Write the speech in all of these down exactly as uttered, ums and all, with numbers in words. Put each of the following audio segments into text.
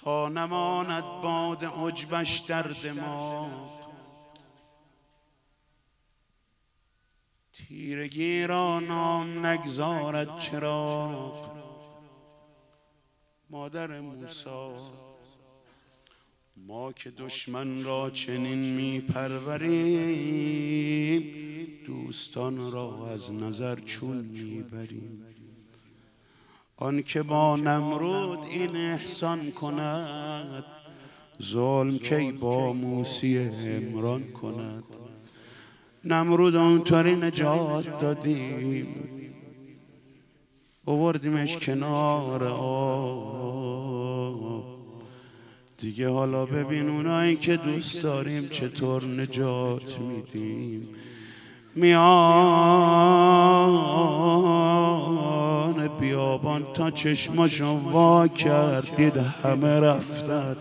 تا نماند باد عجبش در دماغ. تیرگی را نام نگذارد چراغ. مادر موسی ما که دشمن را چنین می پروریم، دوستان را از نظر چون می بریم. آن که با نمرود این احسان کند، ظلم کی با موسی عمران کند. نمرود اونطوری نجات دادیم، آوردیمش کنار آب. دیگه حالا ببین اونایی که دوست داریم چطور نجات میدیم. میان بیابان تا چشماشو وا کرد، دید همه رفتن.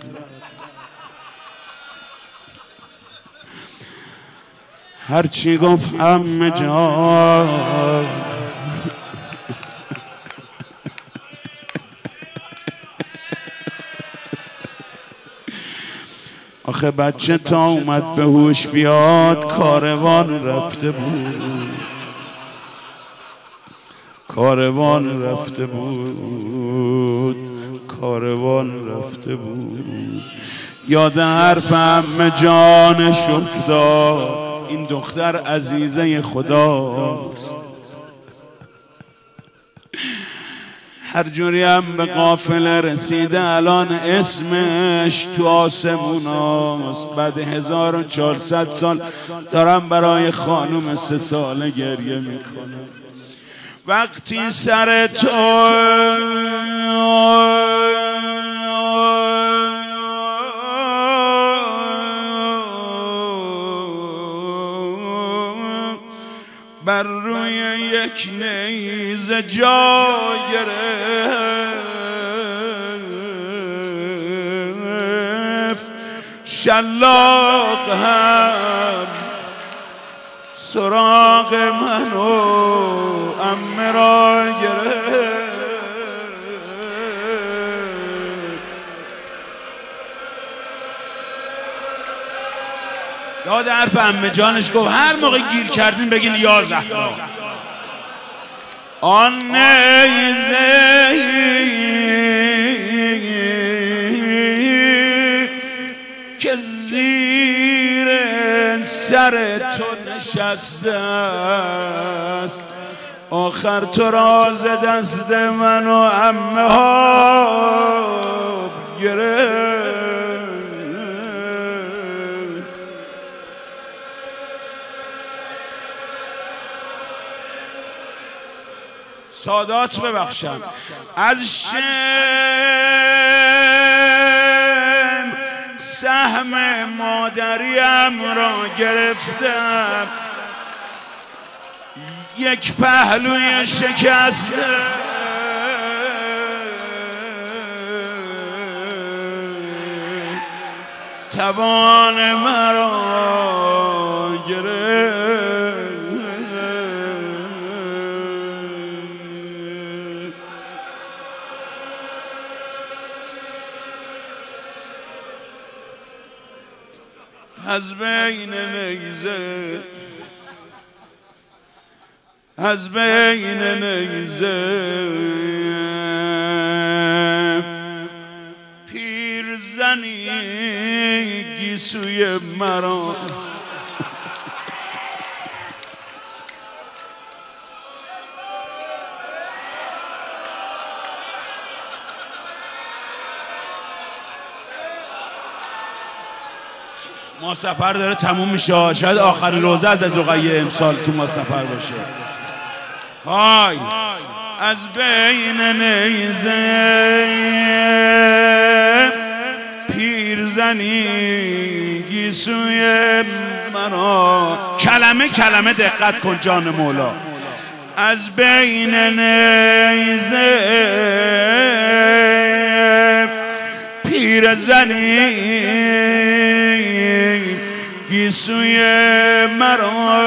هرچی گفت همه جا آخه بچه تا اومد به هوش بیاد، کاروان رفته بود، کاروان رفته بود، کاروان رفته بود. یاد حرف عمه جانش افتاد، این دختر عزیزه خداست. هر جوری هم به قافله رسیده الان اسمش تو آسمون هاست. بعد هزار و چهارصد سال دارم برای خانم سه ساله گریه میکنم. وقتی سر تو بر روی یک نیزه جا گرفت، شلاق هم سراغ من و عمه را گرفت. یاد حرف عمه جانش گفت هر موقع گیر کردین بگین یا زهرا. آن نیزه که زیر سر تو نشسته است، آخر تو راز دست من و عمه ها گرفت. سادات ببخشم از شم سهم مادریم را گرفتم، یک پهلوی شکسته توان مرا گرفت. از بین نیزه از بین نیزه پیرزنی گیسوی مرا ما سفر داره تموم میشه، شاید آخرین روزه از رقیه امسال تو ما سفر باشه. های از بین نیزه پیرزنی گیسوی منو، کلمه کلمه دقت کن جان مولا. از بین نیزه پیرزنی گیسوی مرا،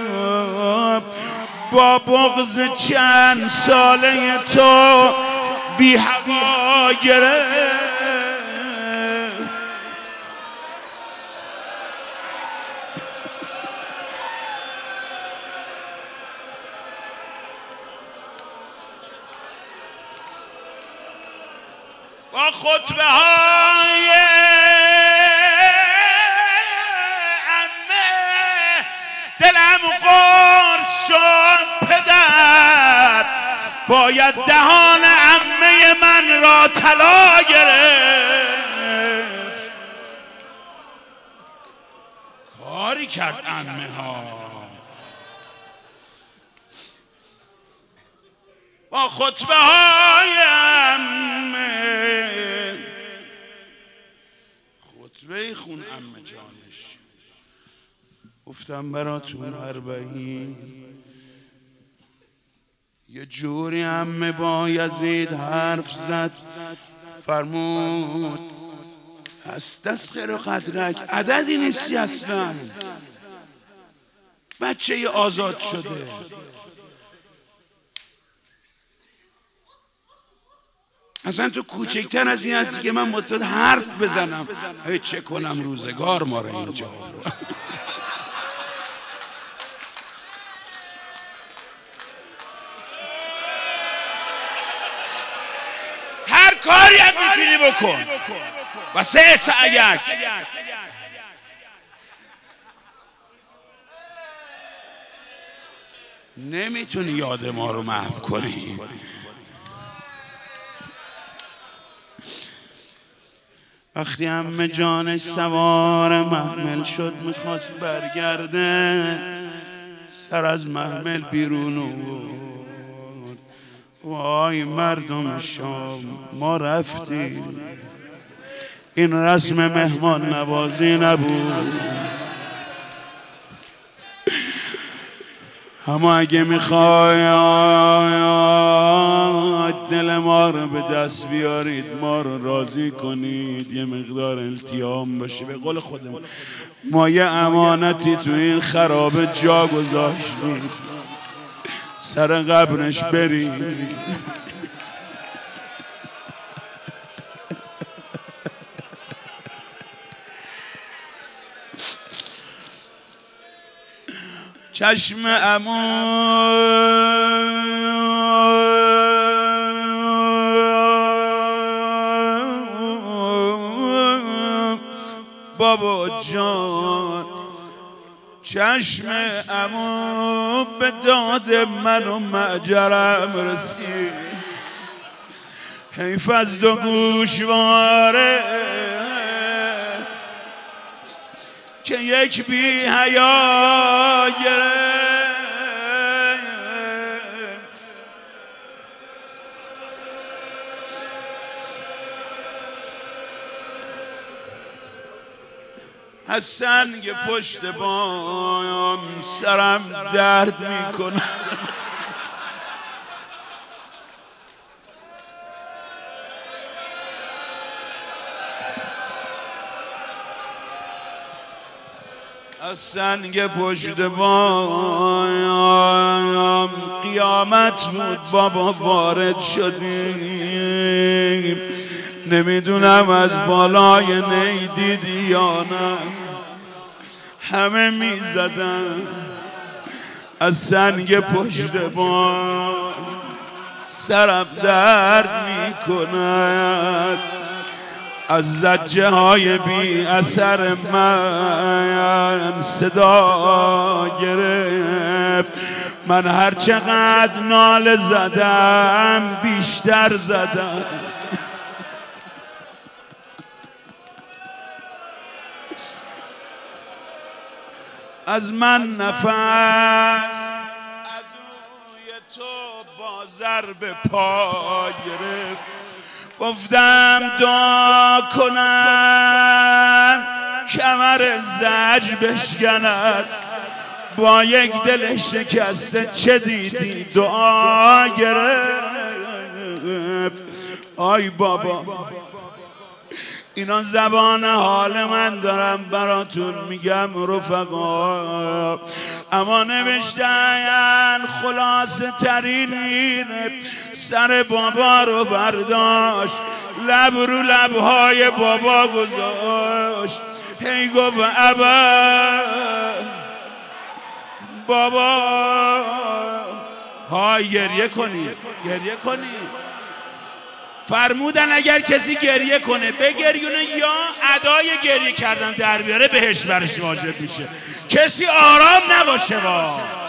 با بغض چند ساله تو بی هوا گرفت. با خطبه های عمه دلم قرص شد پدر، باید دهان عمه من را طلا گرفت. کاری کرد عمه ها با خطبه های عمه. خطبه خون عمه جانش گفتم براتون اربعین. یه جوری عمه با یزید حرف زد، فرمود هست دست خیر و قدرک عددی نیستی اصلا، بچه ی آزاد شده. اصلا تو کوچکتر از این هستی که من متعد حرف بزنم. ای چه کنم روزگار ما رو اینجا. هر کاری هم میتونی بکن و سه سعیک. نمیتونی یاد ما رو محو کنی. وقتی عمه جانش سوار محمل شد میخواست برگرده، سر از محمل بیرون آورد. وای مردم شام ما رفتیم، این رسم مهمان نوازی نبود. اما اگه میخواید دل ما رو به دست بیارید، ما رو راضی کنید، یه مقدار التیام باشه. به قول خودمون ما یه امانتی تو این خرابه جا گذاشتیم، سر قبرش برید. چشم عمو بابا جان، چشم عمو به داد من و معجرم رسید. حیف از دو گوشواره که یک بی حیا گرفت. از سنگ پشت بام سرم درد میکنه. از سنگ پشت بام قیامت بود بابا وارد شدیم. نمیدونم از بالای نی دیدی یا نه، همه میزدن. از سنگ پشت بام سرم درد میکند، از زجه های بی اثر من صدا گرفت. من هر چقدر ناله زدم بیشتر زدم. از من نفس عدوی تو با ضرب پا گرفت. گفتم دعا کنم کمر زج بشکند، با یک دل شکسته چه دیدی دعا گرفت. آی بابا اینا زبان حال من دارم براتون میگم رفقا. اما نوشتن خلاصه ترین سر بابا رو برداشت، لب رو لبهای بابا گذاشت، هی گفت ابا بابا های گریه کنی گریه کنی. فرمودن اگر کسی گریه کنه بگریونه یا ادای گریه کردن در بیاره بهش برش واجب میشه. کسی آرام نباشه با